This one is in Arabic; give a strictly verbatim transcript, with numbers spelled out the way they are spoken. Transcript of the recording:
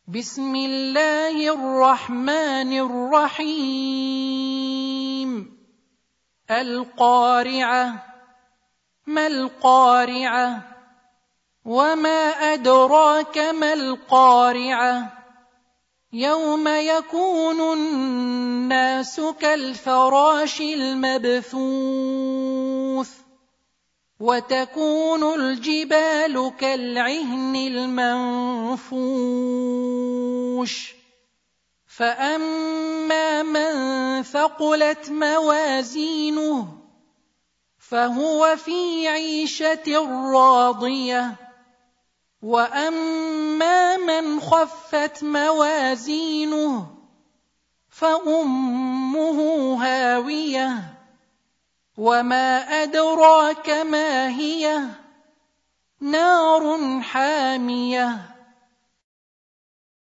بسم الله الرحمن الرحيم القارعة ما القارعة وما أدراك ما القارعة يوم يكون الناس كالفراش المبثوث وتكون الجبال كالعهن المنفوش فأما من ثقلت موازينه فهو في عيشة راضية وأما من خفت موازينه فأمه هاوية وما أدراك ما هي نار حامية